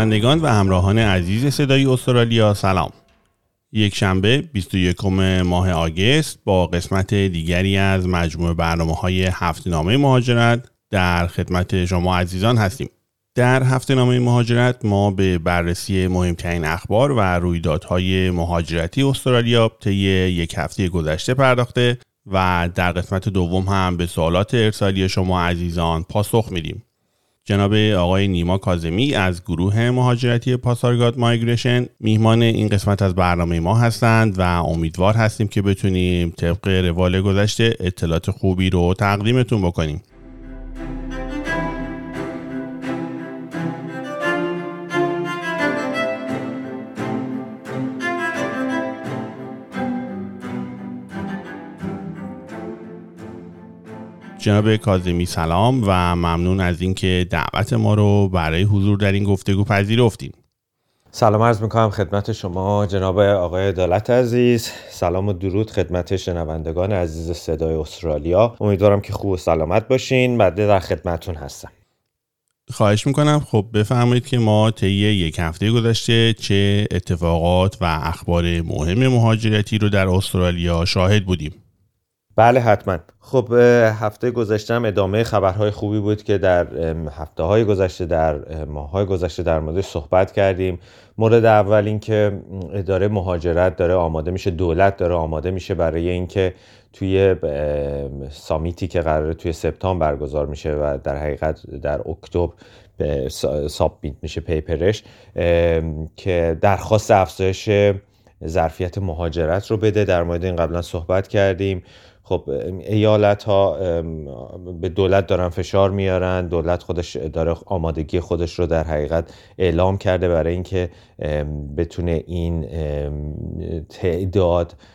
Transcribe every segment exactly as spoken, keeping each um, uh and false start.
شنوندگان و همراهان عزیز صدای استرالیا سلام. یک شنبه بیست و یکم ماه آگوست با قسمت دیگری از مجموعه برنامه‌های هفته‌نامه مهاجرت در خدمت شما عزیزان هستیم. در هفته‌نامه مهاجرت ما به بررسی مهمترین اخبار و رویدادهای مهاجرتی استرالیا طی یک هفته گذشته پرداخته و در قسمت دوم هم به سوالات ارسالی شما عزیزان پاسخ میدیم. جناب آقای نیما کاظمی از گروه مهاجرتی پاسارگاد مایگریشن میهمان این قسمت از برنامه ما هستند و امیدوار هستیم که بتونیم طبق روال گذشته اطلاعات خوبی رو تقدیمتون بکنیم. جناب کاظمی سلام و ممنون از اینکه دعوت ما رو برای حضور در این گفتگو پذیرفتین. سلام عرض میکنم خدمت شما جناب آقای عدالت عزیز. سلام و درود خدمت شنوندگان عزیز صدای استرالیا. امیدوارم که خوب و سلامت باشین. بعد در خدمتون هستم. خواهش میکنم. خب بفرمایید که ما طی یک هفته گذشته چه اتفاقات و اخبار مهم مهاجرتی رو در استرالیا شاهد بودیم. بله حتما. خب هفته گذشته هم ادامه خبرهای خوبی بود که در هفته های گذشته در ماه های گذشته در موردش صحبت کردیم. مورد اول این که اداره مهاجرت داره آماده میشه، دولت داره آماده میشه برای اینکه توی سامیتی که قراره توی سپتامبر برگزار میشه و در حقیقت در اکتبر سابمیت میشه پیپرش، که درخواست افزایش ظرفیت مهاجرت رو بده. در مورد این قبلا صحبت کردیم. خب ایالت ها به دولت دارن فشار میارن، دولت خودش داره آمادگی خودش رو در حقیقت اعلام کرده برای اینکه بتونه این تعداد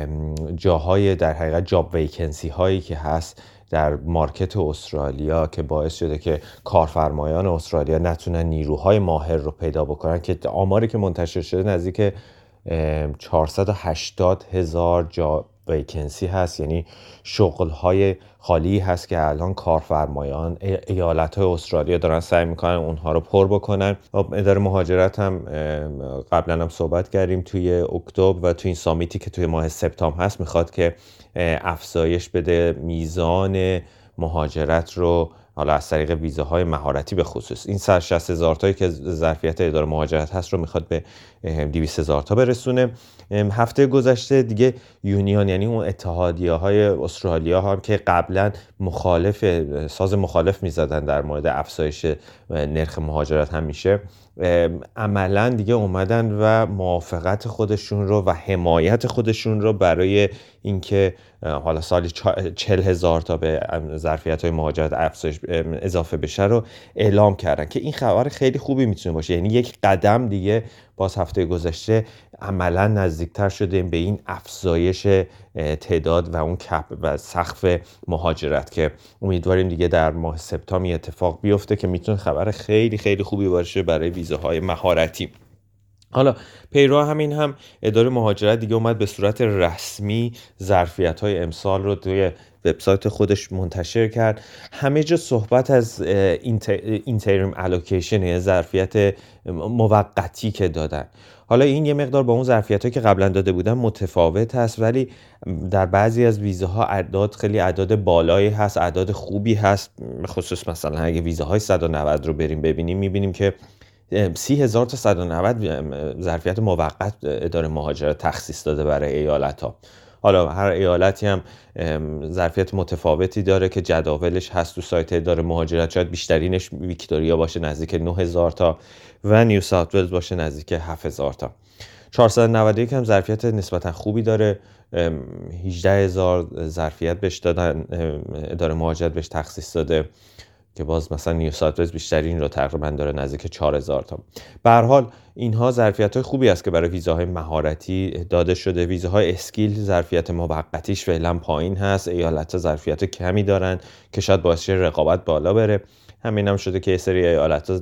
جاهای در حقیقت جاب ویکنسی هایی که هست در مارکت استرالیا که باعث شده که کارفرمایان استرالیا نتونن نیروهای ماهر رو پیدا بکنن، که آماری که منتشر شده نزدیک چهارصد و هشتاد هزار جا ویکنسی هست، یعنی شغل‌های خالی هست که الان کارفرمایان ایالت‌های استرالیا دارن سعی میکنن اونها رو پر بکنن. اداره مهاجرت هم قبلا هم صحبت کردیم توی اکتبر و توی این سامیتی که توی ماه سپتامبر هست میخواد که افزایش بده میزان مهاجرت رو، حالا از طریق ویزاهای مهارتی به خصوص. این صد و شصت هزار تایی که ظرفیت اداره مهاجرت هست رو میخواد به دویست هزار تا برسونه. هفته گذشته دیگه یونیون، یعنی اون اتحادیه های استرالیا هم که قبلا مخالف ساز مخالف میزدن در مورد افزایش نرخ مهاجرت همیشه، عملا دیگه اومدن و موافقت خودشون رو و حمایت خودشون رو برای اینکه حالا سالی چهل هزار تا به ظرفیت های مهاجرت افزایش اضافه بشه رو اعلام کردن، که این خبر خیلی خوبی میتونه باشه. یعنی یک قدم دیگه باز هفته گذشته عملا نزدیکتر شدیم به این افزایش تعداد و اون کپ و سقف مهاجرت، که امیدواریم دیگه در ماه سپتامبر اتفاق بیفته که میتونه خبر خیلی خیلی خوبی باشه برای ویزاهای مهارتی. حالا پیرو همین هم اداره مهاجرت دیگه اومد به صورت رسمی ظرفیت‌های امسال رو توی وبسایت خودش منتشر کرد. همه جا صحبت از اینتریم الوکیشن، یعنی ظرفیت موقتی که دادن. حالا این یه مقدار با اون ظرفیت‌هایی که قبلا داده بودن متفاوت هست، ولی در بعضی از ویزاها اعداد خیلی اعداد بالایی هست، اعداد خوبی هست. به خصوص مثلا اگه ویزاهای صد و نود رو بریم ببینیم، می‌بینیم که سی هزار تا صد و نود ظرفیت موقت اداره مهاجرت تخصیص داده برای ایالت‌ها. حالا هر ایالتی هم ظرفیت متفاوتی داره که جداولش هست تو سایت اداره مهاجرت. شاید بیشترینش ویکتوریا باشه نزدیک نه هزار تا و نیو ساوت ولز باشه نزدیک هفت هزار تا. چهارصد و نود و یک هم ظرفیت نسبتا خوبی داره، هجده هزار ظرفیت بهش دادن، اداره مهاجرت بهش تخصیص داده، که باز مثلا نیو ساوت ولز بیشترین رو تقریبا داره نزدیک چهار هزار تا. به هر حال اینها ظرفیت‌های خوبی است که برای ویزاهای مهارتی داده شده. ویزاهای اسکیل ظرفیت موقتیش فعلا پایین هست، ایالت‌ها ظرفیت کمی دارن که شاید باعث شه رقابت بالا بره. همین هم شده که یه سری ایالت‌ها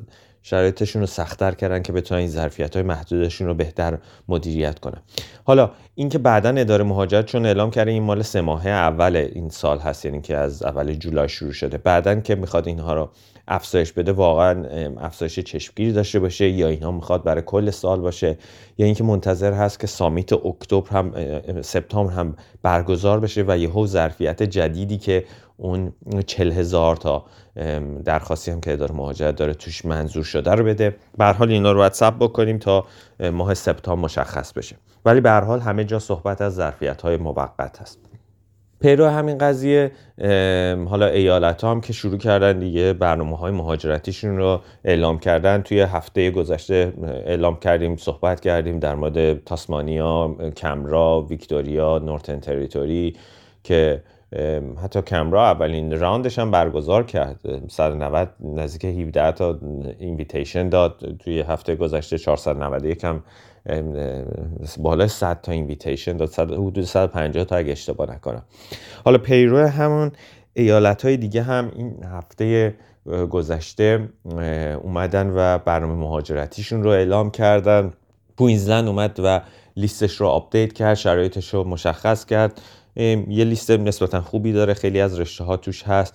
شرایطشون رو سخت‌تر کردن که بتونن این ظرفیت‌های محدودشون رو بهتر مدیریت کنن. حالا اینکه بعداً اداره مهاجرت چون اعلام کرده این مال سه ماهه اول این سال هست، یعنی که از اول جولای شروع شده، بعداً که میخواد اینها رو افزایش بده واقعاً افزایش چشمگیری داشته باشه یا اینها میخواد برای کل سال باشه یا اینکه منتظر هست که سامیت اکتبر هم سپتامبر هم برگزار بشه و یهو ظرفیت جدیدی که اون چهل هزار تا درخواستی هم که اداره مهاجرت داره توش منظور شده رو بده. به هر حال اینا رو باید صبر بکنیم تا ماه سپتامبر مشخص بشه، ولی به هر حال همه جا صحبت از ظرفیت‌های موقت هست. پیرو همین قضیه حالا ایالت‌ها هم که شروع کردن دیگه برنامه‌های مهاجرتیشون رو اعلام کردن. توی هفته گذشته اعلام کردیم، صحبت کردیم در مورد تاسمانیا، کمرا، ویکتوریا، نورتن تریتوری که حتی کمرا اولین راوندش هم برگزار کرد، صد و نود نزدیک هفده تا اینویتیشن داد توی هفته گذشته، چهارصد و نود و یک هم بالای صد تا اینویتیشن داد، حدود صد و پنجاه تا اگه اشتباه نکنم. حالا پیرو همون ایالت‌های دیگه هم این هفته گذشته اومدن و برنامه مهاجرتیشون رو اعلام کردن. کوینزلند اومد و لیستش رو آپدیت کرد، شرایطش رو مشخص کرد. یه لیست نسبتا خوبی داره، خیلی از رشته ها توش هست.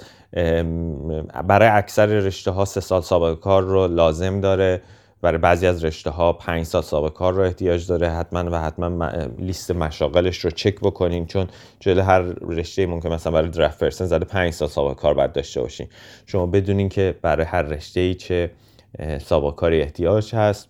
برای اکثر رشته ها سه سال سابقه کار رو لازم داره، برای بعضی از رشته ها پنج سال سابقه کار رو احتیاج داره. حتما و حتما لیست مشاغلش رو چک بکنین، چون جلوی هر رشته ممکن مثلا برای درافت پرسن زده پنج سال سابقه کار باید داشته باشین. شما بدونین که برای هر رشته‌ای چه سابقه کاری احتیاج هست.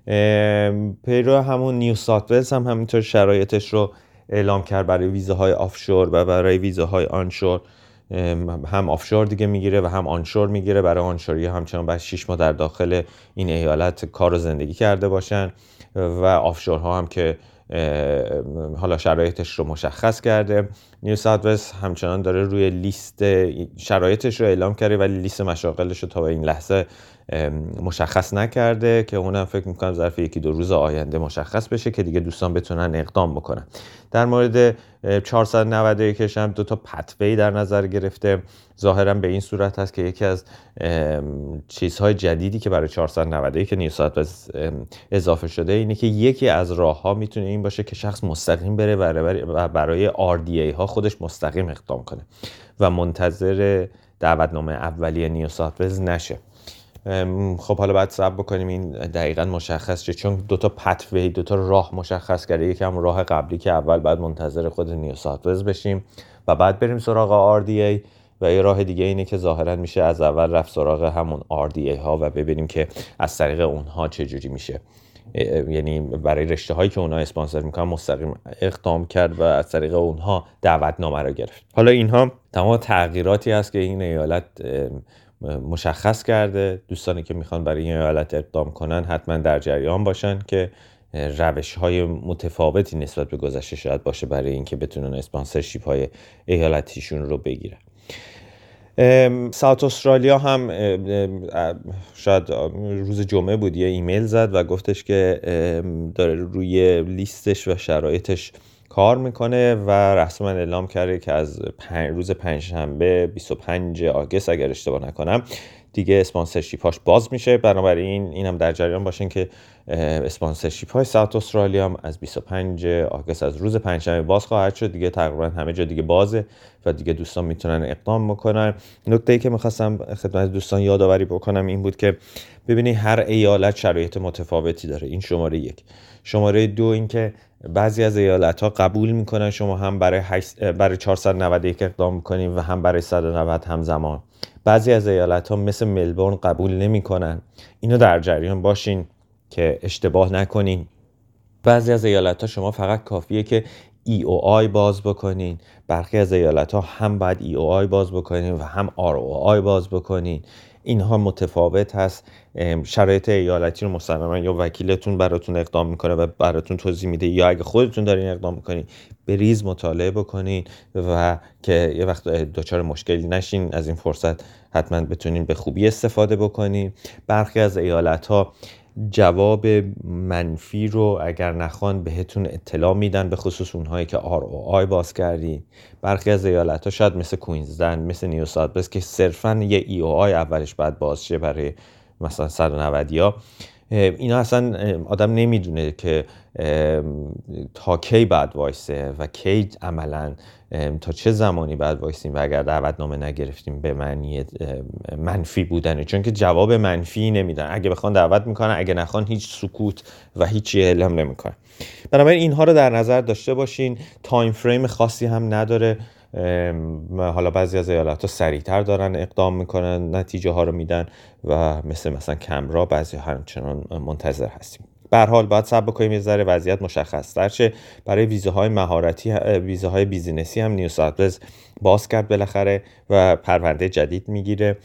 پیرو همون نیو ساوت ولز هم همینطور شرایطش رو اعلام کرد برای ویزاهای آفشور و برای ویزاهای آنشور. هم آفشور دیگه میگیره و هم آنشور میگیره. برای آنشوری همچنان باید شش ماه در داخل این ایالت کار و زندگی کرده باشن و آفشورها هم که حالا شرایطش رو مشخص کرده. نیو ساوت ولز همچنان داره روی لیست شرایطش رو اعلام کرده ولی لیست مشاغلش رو تا به این لحظه مشخص نکرده که اونم فکر میکنم ظرف یکی دو روز آینده مشخص بشه که دیگه دوستان بتونن اقدام بکنن. در مورد چهارصد و نود و یک هم دو تا پتوی در نظر گرفته. ظاهرا به این صورت هست که یکی از چیزهای جدیدی که برای چهارصد و نود و یک نیو ساوت ولز اضافه شده اینه که یکی از راه‌ها میتونه این باشه که شخص مستقیم بره و برای آر دی ای ها خودش مستقیم اقدام کنه و منتظر دعوتنامه اولیه نیو ساوت ولز نشه. خب حالا باید صبر بکنیم این دقیقاً مشخص شه، چون دو تا پتوی دو تا راه مشخص کرده. یکی هم راه قبلی که اول بعد منتظر خود نیو ساوت ولز بشیم و بعد بریم سراغ آر دی ای و یه راه دیگه اینه که ظاهراً میشه از اول رفت سراغ همون آر دی ای ها و ببینیم که از طریق اونها چه جوری میشه، یعنی برای رشته هایی که اونها اسپانسر میکنن مستقیم اقدام کرد و از طریق اونها دعوتنامه رو گرفت. حالا اینها تمام تغییراتی هست که این ایالت مشخص کرده. دوستانی که میخوان برای این ایالت اقدام کنن حتما در جریان باشن که روش های متفاوتی نسبت به گذشته شاید باشه برای اینکه بتونن اسپانسرشیپ های ایالتیشون رو بگیرن. ساوت استرالیا هم شاید روز جمعه بود یه ایمیل زد و گفتش که داره روی لیستش و شرایطش کار میکنه و رسما اعلام کرده که از پنج روز پنجشنبه بیست و پنجم آگوست اگر اشتباه نکنم دیگه اسپانسرشیپ هاش باز میشه. بنابراین اینم در جریان باشین که اسپانسرشیپ های ساوت استرالیا هم از بیست و پنجم آگوست از روز پنجشنبه باز خواهد شد. دیگه تقریبا همه جا دیگه بازه و دیگه دوستان میتونن اقدام بکنن. نکته‌ای که می‌خواستم خدمت دوستان یادآوری بکنم این بود که ببینید هر ایالت شرایط متفاوتی داره. این شماره یک. شماره دو این که بعضی از ایالت‌ها قبول میکنن شما هم برای برای چهارصد و نود و یک اقدام میکنین و هم برای صد و نود همزمان. بعضی از ایالت‌ها مثل ملبورن قبول نمیکنن. اینو در جریان باشین که اشتباه نکنین. بعضی از ایالت‌ها شما فقط کافیه که ای او آی باز بکنین. برخی از ایالت‌ها هم باید ای او آی باز بکنین و هم آر او آی باز بکنین. اینها متفاوت هست. شرایط ایالتی رو مسلماً یا وکیلتون براتون اقدام میکنه و براتون توضیح میده یا اگه خودتون دارین اقدام میکنین بریز مطالعه بکنین و که یه وقت دچار مشکلی نشین. از این فرصت حتما بتونین به خوبی استفاده بکنین. برخی از ایالت‌ها جواب منفی رو اگر نخوان بهتون اطلاع میدن، به خصوص اونهایی که آر او آی باز کردین. برخی از ایالت‌ها شاید مثل کوینزلند، مثل نیو ساوت ولز که صرفاً یه ای او آی اولش باید باز شه برای مثلا صد و نود یا اینا اصلا آدم نمیدونه که تا کی بعد وایسه و کی عملا تا چه زمانی بعد وایسیم و اگر دعوتنامه نگرفتیم به معنی منفی بودنه، چون که جواب منفی نمیدن. اگه بخوان دعوت میکنن، اگه نخوان هیچ سکوت و هیچی اعلام نمیکنن. بنابراین اینها رو در نظر داشته باشین. تایم فریم خاصی هم نداره. حالا بعضی از ایالت‌ها سریعتر دارن اقدام میکنن، نتیجه ها رو میدن و مثل مثلا کمرا بعضی همچنان منتظر هستیم. به هر حال باید صبر بکنیم یه ذره وضعیت مشخص‌تر شه. برای ویزاهای مهارتی، ویزاهای بیزینسی هم نیو ساوت ولز باز کرد بالاخره و پرونده جدید میگیره.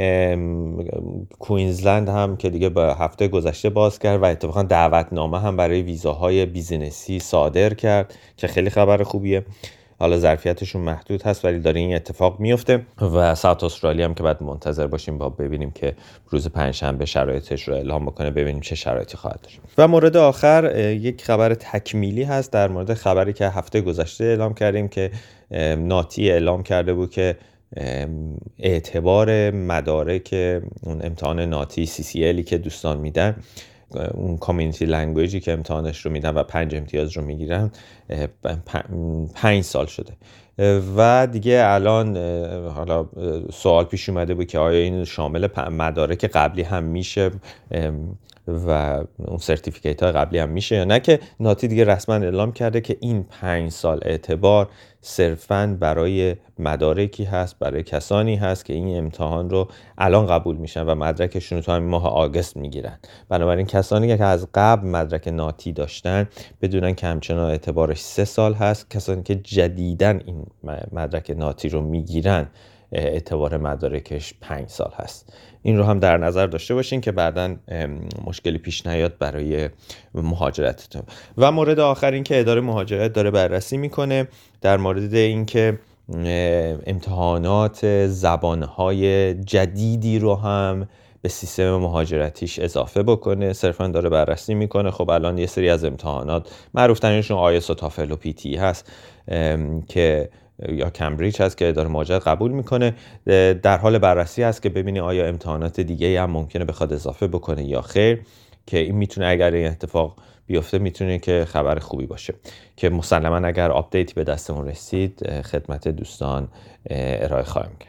کوینزلند هم که دیگه به هفته گذشته باز کرد و اتفاقا دعوتنامه هم برای ویزاهای بیزینسی صادر کرد که خیلی خبر خوبیه. حالا ظرفیتشون محدود هست ولی داره این اتفاق میفته و ساوت استرالیا هم که بعد منتظر باشیم با ببینیم که روز پنجشنبه شرایطش رو اعلام بکنه، ببینیم چه شرایطی خواهد داشت. و مورد آخر یک خبر تکمیلی هست در مورد خبری که هفته گذشته اعلام کردیم که ناتی اعلام کرده بود که اعتبار مدارک اون امتحان ناتی سی سی الی که دوستان میدن، اون کامیونیتی لنگویجی که امتحانش رو میدن و پنج امتیاز رو میگیرن، پنج سال شده و دیگه الان حالا سوال پیش اومده بود که آیا این شامل مدارک قبلی هم میشه و اون سرتیفیکیت های قبلی هم میشه یا نه، که ناتی دیگه رسما اعلام کرده که این پنج سال اعتبار صرفاً برای مدارکی هست، برای کسانی هست که این امتحان رو الان قبول میشن و مدرکشون رو تو همین ماه آگوست میگیرن. بنابراین کسانی که از قبل مدرک ناتی داشتن بدونن که همچنان اعتبارش سه سال هست. کسانی که جدیداً این مدرک ناتی رو میگیرن اعتبار مدارکش پنج سال هست. این رو هم در نظر داشته باشین که بعداً مشکلی پیش نیاد برای مهاجرتتون. و مورد آخر این که اداره مهاجرت داره بررسی میکنه در مورد این که امتحانات زبانهای جدیدی رو هم به سیستم مهاجرتیش اضافه بکنه. صرفاً داره بررسی میکنه. خب الان یه سری از امتحانات معروف ترینشون آیلتس و تافل و پی تی هست که یا کمبریج هست که اداره مهاجرت قبول میکنه. در حال بررسی هست که ببینه آیا امتحانات دیگه هم ممکنه بخواد اضافه بکنه یا خیر، که این میتونه اگر این اتفاق بیفته میتونه که خبر خوبی باشه که مسلما اگر آپدیتی به دستمون رسید خدمت دوستان ارائه خواهیم کرد.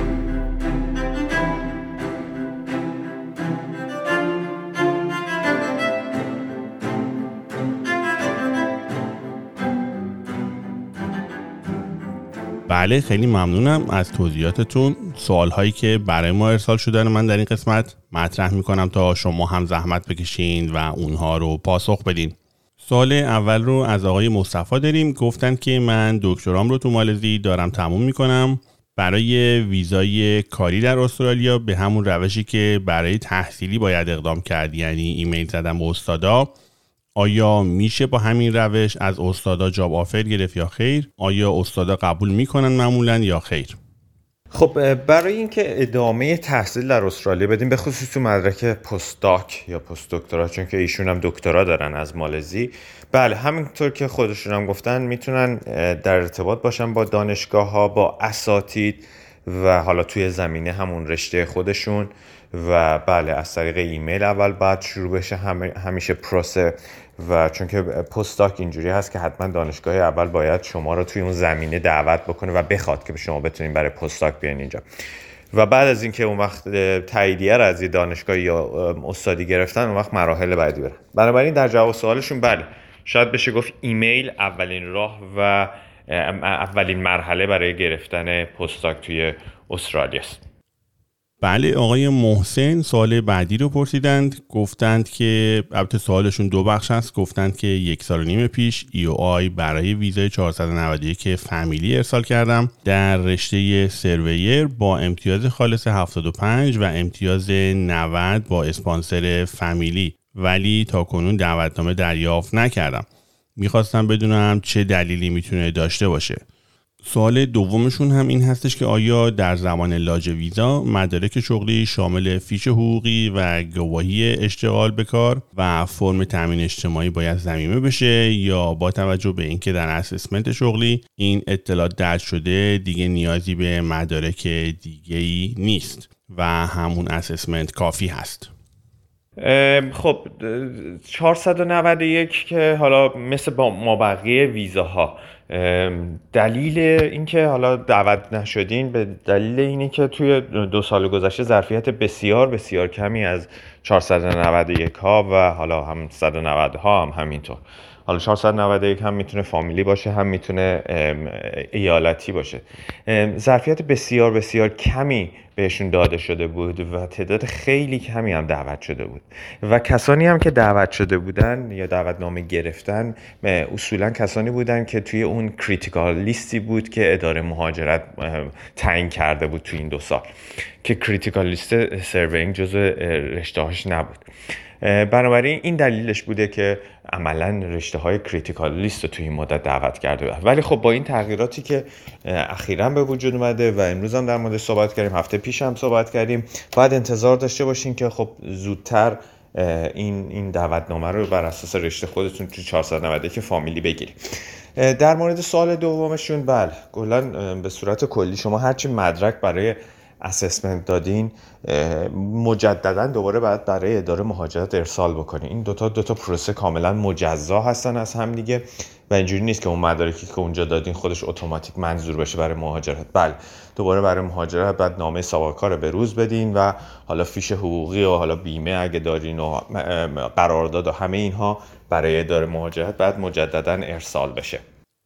بله، خیلی ممنونم از توضیحاتتون. سوال هایی که برای ما ارسال شده رو من در این قسمت مطرح میکنم تا شما هم زحمت بکشین و اونها رو پاسخ بدین. سوال اول رو از آقای مصطفی داریم. گفتن که من دکترام رو تو مالزی دارم تموم میکنم. برای ویزای کاری در استرالیا به همون روشی که برای تحصیلی باید اقدام کرد، یعنی ایمیل زدم به استادا، آیا میشه با همین روش از استادا جاب آفر گرفت یا خیر؟ آیا استادا قبول میکنن معمولا یا خیر؟ خب برای اینکه ادامه تحصیل در استرالیا بدیم، به خصوص تو مدرک پست داک یا پست دکترا، چون که ایشون هم دکترا دارن از مالزی، بله همینطور که خودشون هم گفتن میتونن در ارتباط باشن با دانشگاه ها، با اساتید و حالا توی زمینه همون رشته خودشون و بله از طریق ایمیل اول بعد شروع بشه همیشه پروسه. و چون که پست داک اینجوری هست که حتما دانشگاه اول باید شما رو توی اون زمینه دعوت بکنه و بخواد که شما بتونین برای پست داک بیاین اینجا و بعد از اینکه اون وقت تاییدیه رو از یه دانشگاه یا استادی گرفتن، اون وقت مراحل بعدی برن. بنابراین در جواب سوالشون بله، شاید بشه گفت ایمیل اولین راه و اولین مرحله برای گرفتن پست داک توی استرالیا است. بله، آقای محسن سوال بعدی رو پرسیدند. گفتند که البته سوالشون دو بخش است. گفتند که یک سال و نیم پیش ای او آی برای ویزای چهارصد و نود و یک فامیلی ارسال کردم در رشته سرویر با امتیاز خالص هفتاد و پنج و امتیاز نود با اسپانسر فامیلی، ولی تا کنون دعوتنامه دریافت نکردم. میخواستم بدونم چه دلیلی میتونه داشته باشه. سوال دومشون هم این هستش که آیا در زمان لاج ویزا مدارک شغلی شامل فیش حقوقی و گواهی اشتغال به کار و فرم تامین اجتماعی باید ضمیمه بشه، یا با توجه به اینکه در اسسمنت شغلی این اطلاعات درج شده دیگه نیازی به مدارک دیگه‌ای نیست؟ و همون اسسمنت کافی هست؟ خب چهارصد و نود و یک که حالا مثل با ما بقیه ویزاها دلیل اینکه حالا دعوت نشدین به دلیل اینه که توی دو سال گذشته ظرفیت بسیار بسیار کمی از چهارصد و نود و یک ها و حالا هم صد و نود ها هم همینطور. حالا چهارصد و نود و یک هم میتونه فامیلی باشه، هم میتونه ایالتی باشه. ظرفیت بسیار بسیار کمی بهشون داده شده بود و تعداد خیلی کمی هم دعوت شده بود و کسانی هم که دعوت شده بودن یا دعوتنامه گرفتن اصولا کسانی بودن که توی اون کریتیکال لیستی بود که اداره مهاجرت تعیین کرده بود توی این دو سال، که کریتیکال لیست سروینگ جزو رشته‌هاش نبود. بنابراین این دلیلش بوده که عملاً رشته‌های کریتیکال لیست رو توی این مدت دعوت کرده. ولی خب با این تغییراتی که اخیراً به وجود اومده و امروز هم در موردش صحبت کردیم، هفته پیش هم صحبت کردیم، باید انتظار داشته باشین که خب زودتر این این دعوتنامه رو بر اساس رشته خودتون توی چهارصد و نود و یک فامیلی بگیرید. در مورد سوال دومشون، بله کلاً به صورت کلی شما هرچی مدرک برای اسسمنت دادین مجددا دوباره باید برای اداره مهاجرت ارسال بکنین. این دوتا دوتا پروسه کاملا مجزا هستن از هم دیگه و اینجوری نیست که اون مدارکی که اونجا دادین خودش اتوماتیک منظور بشه برای مهاجرت. بله دوباره برای مهاجرت بعد نامه سابقه کار به روز بدین و حالا فیش حقوقی و حالا بیمه اگه دارین و قرارداد و همه اینها برای اداره مهاجرت بعد مجددا ارسال بشه.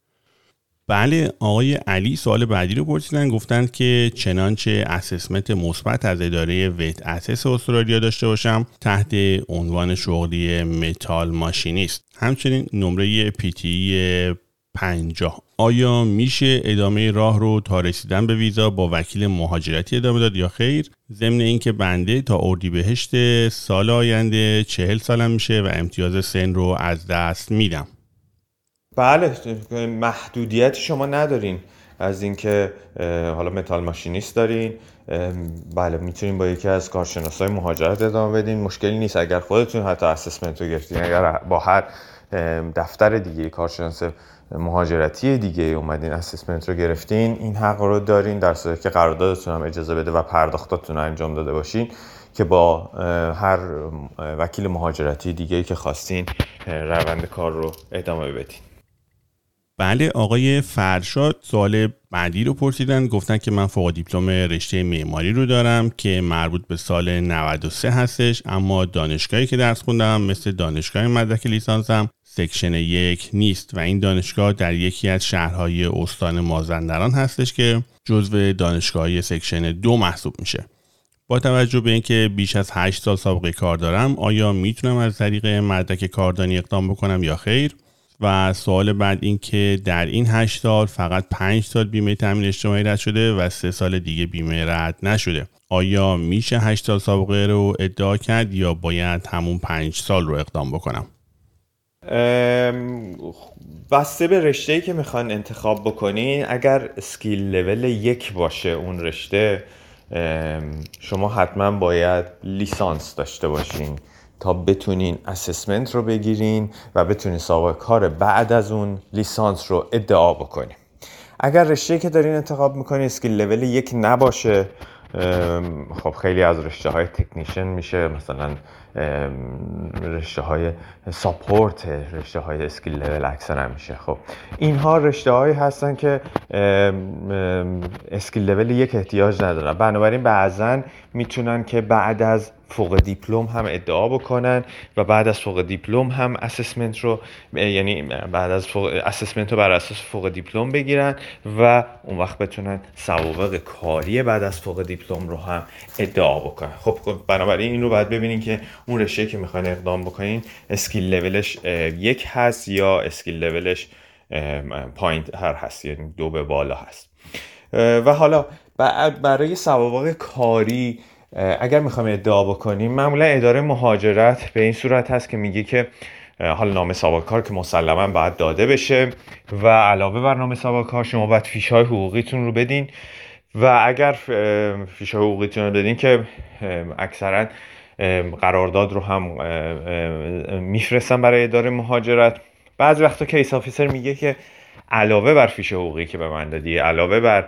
بله، آقای علی سوال بعدی رو پرسیدن، گفتند که چنانچه اسسمنت مثبت از اداره ویت اسس استرالیا داشته باشم تحت عنوان شغلی متال ماشینیست، همچنین نمره پی تی پنجاه، آیا میشه ادامه راه رو تا رسیدن به ویزا با وکیل مهاجرتی ادامه داد یا خیر؟ ضمن اینکه بنده تا اردیبهشت سال آینده چهل سالم میشه و امتیاز سن رو از دست میدم. بله، محدودیتی شما ندارین از اینکه حالا متال ماشینیست دارین. بله میتونین با یکی از کارشناسای مهاجرت ادامه بدین، مشکلی نیست. اگر خودتون حتی اسسمنت رو گرفتین، اگر با هر دفتر دیگه کارشناس مهاجرتی دیگه اومدین اسسمنت رو گرفتین، این حق رو دارین در صورتی که قراردادتون هم اجازه بده و پرداختاتون رو انجام داده باشین که با هر وکیل مهاجرتی دیگه که خواستین روند کار رو ادامه بدین. بله، آقای فرشاد سوال بعدی رو پرسیدن، گفتن که من فوق دیپلم رشته معماری رو دارم که مربوط به سال نود و سه هستش، اما دانشگاهی که درس خوندم مثل دانشگاه مدرک لیسانسم سکشن یک نیست و این دانشگاه در یکی از شهرهای استان مازندران هستش که جزو دانشگاه‌های سکشن دو محسوب میشه. با توجه به اینکه بیش از هشت سال سابقه کار دارم، آیا میتونم از طریق مدرک کاردانی اقدام بکنم یا خیر؟ و سوال بعد این که در این هشت سال فقط پنج سال بیمه تامین اجتماعی رد شده و سه سال دیگه بیمه رد نشده. آیا میشه هشت سال سابقه رو ادعا کرد یا باید همون پنج سال رو اقدام بکنم؟ بسته به رشته‌ای که میخوان انتخاب بکنین، اگر اسکیل لول یک باشه اون رشته، شما حتما باید لیسانس داشته باشین تا بتونین اسسمنت رو بگیرین و بتونین سابقه کار بعد از اون لیسانس رو ادعا بکنین. اگر رشته‌ای که دارین انتخاب میکنین اسکیل لول یک نباشه، خب خیلی از رشته های تکنیشن میشه، مثلا رشته های ساپورت، رشته های اسکیل لول اکثر میشه. خب اینها رشته هایی هستن که اسکیل لول یک احتیاج ندارن، بنابراین بعضن میتونن که بعد از فوق دیپلم هم ادعا بکنن و بعد از فوق دیپلم هم اسسمنت رو، یعنی بعد از فوق اسسمنت رو بر اساس فوق دیپلم بگیرن و اون وقت بتونن سوابق کاری بعد از فوق دیپلم رو هم ادعا بکنن. خب بنابراین این رو باید ببینین که اون رشته که میخواین اقدام بکنین اسکیل لولش یک هست یا اسکیل لولش پایین هر هست، یعنی دو به بالا هست. و حالا برای سوابق کاری اگر میخوایم ادعا بکنیم، معمولا اداره مهاجرت به این صورت هست که میگه که حالا نامه سابقه کار که مسلما باید داده بشه و علاوه بر نامه سابقه کار شما باید فیش‌های حقوقیتون رو بدین و اگر فیش‌های حقوقیتون رو دادین که اکثرا قرارداد رو هم میفرستن برای اداره مهاجرت. بعضی وقتا کیس آفیسر میگه که علاوه بر فیش حقوقی که به من دادی، علاوه بر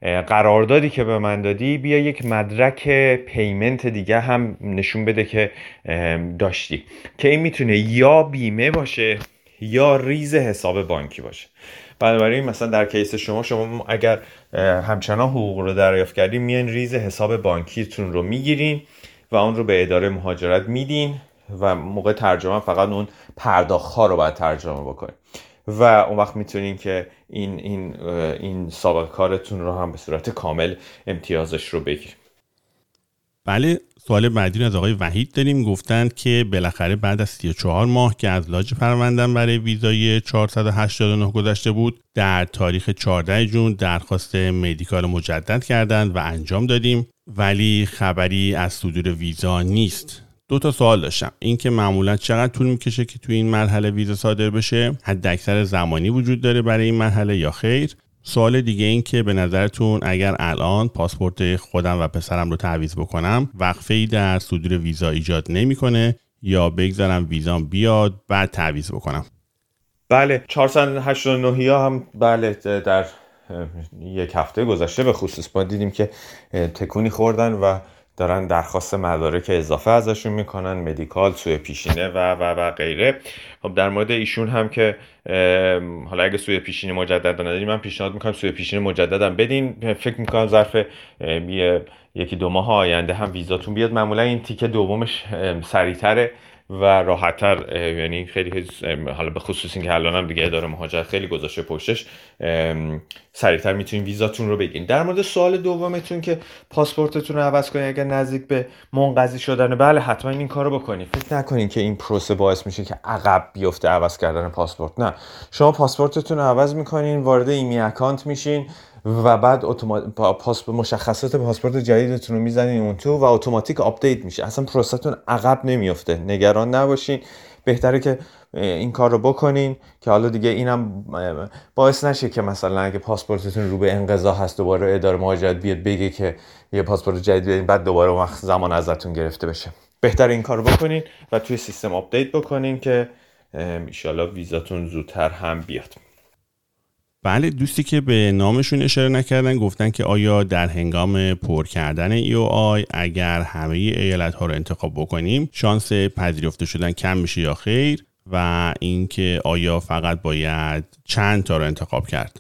قراردادی که به من دادی بیا یک مدرک پیمنت دیگه هم نشون بده که داشتی، که این میتونه یا بیمه باشه یا ریز حساب بانکی باشه. بنابراین مثلا در کیس شما شما اگر همچنان حقوق رو دریافت کردین میان ریز حساب بانکیتون رو میگیرین و اون رو به اداره مهاجرت میدین و موقع ترجمه فقط اون پرداخت‌ها رو باید ترجمه بکنین و اون وقت میتونین که این این این سابقه کارتون رو هم به صورت کامل امتیازش رو بگیرین. بله، سوال بعدی از آقای وحید داریم. گفتند که بالاخره بعد از سی و چهار ماه که از لاج پروندم برای ویزای چهارصد و هشتاد و نه گذشته بود، در تاریخ چهاردهم ژوئن درخواست مدیکال مجدد کردند و انجام دادیم، ولی خبری از صدور ویزا نیست. دو تا سوال داشتم. این که معمولا چقدر طول میکشه که توی این مرحله ویزا صادر بشه؟ حداکثر زمانی وجود داره برای این مرحله یا خیر؟ سوال دیگه این که به نظرتون اگر الان پاسپورت خودم و پسرم رو تعویض بکنم وقفه‌ای در صدور ویزا ایجاد نمی‌کنه یا بگذارم ویزام بیاد بعد تعویض بکنم؟ بله، چهارصد و هشتاد و نه ها هم بله در یک هفته گذشته به خصوص ما دیدیم که تکونی خوردن و دارن درخواست مدارک اضافه ازشون میکنن، مدیکال، سوء پیشینه و و و غیره. خب در مورد ایشون هم که حالا اگه سوء پیشینه مجدد نداریم من پیشنهاد میکنم سوء پیشینه مجددم بدین. فکر میکنم ظرف یکی دو ماه آینده هم ویزاتون بیاد. معمولا این تیکه دومش سریعتره و راحت‌تر، یعنی خیلی حالا به خصوص این که الان هم دیگه اداره مهاجرت خیلی گذاشته پشتش، سریعتر میتونین ویزاتون رو بگیرین. در مورد سوال دومتون که پاسپورتتون رو عوض کنین اگر نزدیک به منقضی شدن، بله حتما این کارو بکنین. فکر نکنین که این پروسه باعث میشه که عقب بیفته عوض کردن پاسپورت. نه، شما پاسپورتتون رو عوض میکنین، وارد ایمی اکانت میشین و بعد اتومات پاسپورت مشخصات پاسپورت جدیدتون رو میزنین اون تو و اتوماتیک آپدیت میشه. اصلا پروسه‌تون عقب نمیفته، نگران نباشین. بهتره که این کار رو بکنین که حالا دیگه اینم باعث نشه که مثلا اگه پاسپورتتون رو به انقضا هست دوباره اداره مهاجرت بیاد بگه که یه پاسپورت جدید بدین بعد دوباره اون وقت زمان ازتون گرفته بشه. بهتره این کار رو بکنین و توی سیستم آپدیت بکنین که ان شاءالله ویزاتون زودتر هم بیاد. بله، دوستی که به نامشون اشاره نکردن گفتن که آیا در هنگام پر کردن ای او آی اگر همه ایالت ها رو انتخاب بکنیم شانس پذیرفته شدن کم میشه یا خیر، و اینکه آیا فقط باید چند تا رو انتخاب کرد؟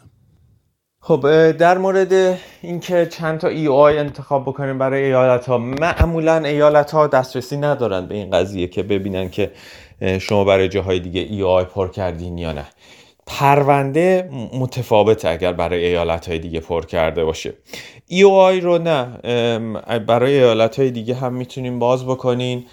خب در مورد اینکه چند تا ای او آی انتخاب بکنیم برای ایالت ها، معمولا ایالت ها دسترسی ندارن به این قضیه که ببینن که شما برای جاهای دیگه ای او آی پر کردین یا نه. پرونده متفاوته اگر برای ایالت‌های دیگه پر کرده باشه. ای او آی رو نه، برای ایالت‌های دیگه هم میتونیم باز بکنین.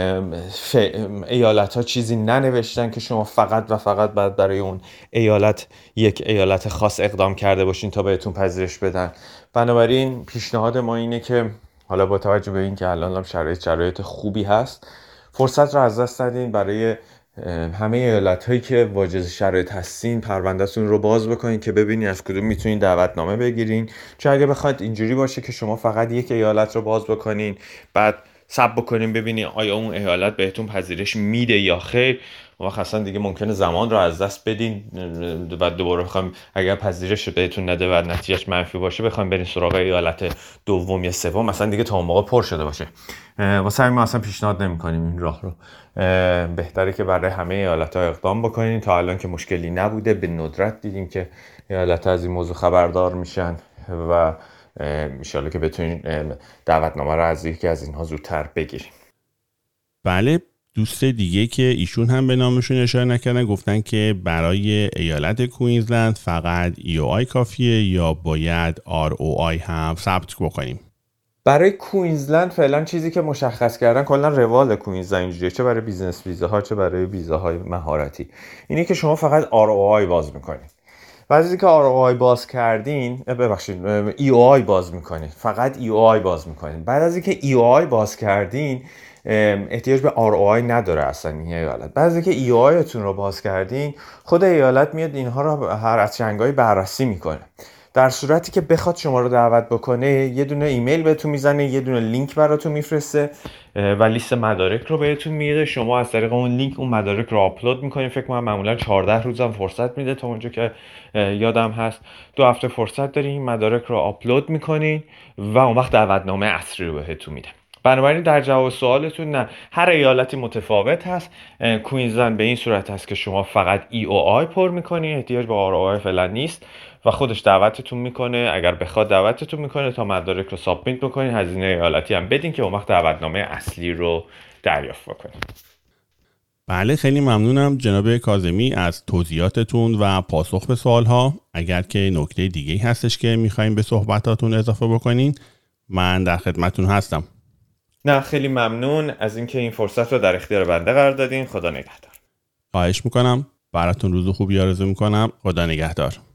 ایالت‌ها چیزی ننوشتن که شما فقط و فقط باید برای اون ایالت یک ایالت خاص اقدام کرده باشین تا بهتون پذیرش بدن. بنابراین پیشنهاد ما اینه که حالا با توجه به این که الان هم شرایط شرایط خوبی هست، فرصت رو از دست ندین. برای همه ایالت‌هایی که واجد شرایط هستین پرونده‌تون رو باز بکنین که ببینین از کدوم میتونین دعوتنامه بگیرین. چون اگه بخواید اینجوری باشه که شما فقط یک ایالت رو باز بکنین بعد صبر بکنین ببینین آیا اون ایالت بهتون پذیرش میده یا خیر، و اصلا دیگه ممکنه زمان رو از دست بدین و دوباره بخوام اگر پذیرش بهتون نده و نتیجهش منفی باشه بخوام برین سراغ ایالت دوم یا سوم، مثلا دیگه تا اون موقع پر شده باشه. واسه همین ما اصلا پیشنهاد نمی‌کنیم این راه رو. بهتره که برای همه ایالت‌ها اقدام بکنین. تا الان که مشکلی نبوده، به ندرت دیدیم که ایالت‌ها از این موضوع خبردار میشن و ان شاءالله که بتونین دعوتنامه رو از یکی از اینها زودتر بگیریم. بله، دوست دیگه که ایشون هم به نامشون اشاره نکردن گفتن که برای ایالت کوینزلند فقط ای او آی کافیه یا باید آر او آی هم ثبت بکنیم؟ برای کوینزلند فعلا چیزی که مشخص کردن، کلا روال کوینزلند اینجوریه، چه برای بیزنس ویزاها چه برای ویزاهای مهارتی، اینه که شما فقط آر او آی باز میکنید. بعد از اینکه آر او آی باز کردین، ببخشید ای او آی باز میکنید، فقط ای او آی باز میکنید. بعد از اینکه ای او آی باز کردین احتیاج به آر او آی نداره اصلا این ایالت. بعد از اینکه ای او آی تون رو باز کردین خود ایالت میاد اینها رو هر از چنگایی بررسی میکنه. در صورتی که بخواد شما رو دعوت بکنه یه دونه ایمیل بهتون میزنه، یه دونه لینک براتون میفرسته و لیست مدارک رو بهتون میده. شما از طریق اون لینک اون مدارک رو آپلود میکنین. فکر کنم معمولا چهارده روزم فرصت میده تا اونجا که یادم هست. دو هفته فرصت دارین این مدارک رو آپلود میکنین و اون وقت دعوتنامه اصلی رو بهتون میده. بنابراین در جواب سوالتون، نه، هر ایالتی متفاوت هست. کوینزلند به این صورت هست که شما فقط ای او آی پر میکنین، احتیاج به آر او آی فعلا نیست و خودش دعوتتون میکنه. اگر بخواد دعوتتون میکنه تا مدارک رو سابمیت بکنین، هزینه ایالتی هم بدین که اون وقت دعوتنامه اصلی رو دریافت بکنین. بله، خیلی ممنونم جناب کاظمی از توضیحاتتون و پاسخ به سوالها. اگر که نکته دیگه‌ای هستش که میخواین به صحبتاتون اضافه بکنین، من در خدمتتون هستم. نه، خیلی ممنون از اینکه این فرصت رو در اختیار بنده قرار دادین. خدا نگهدار. خواهش میکنم. براتون روز خوبی آرزو میکنم. خدا نگهدار.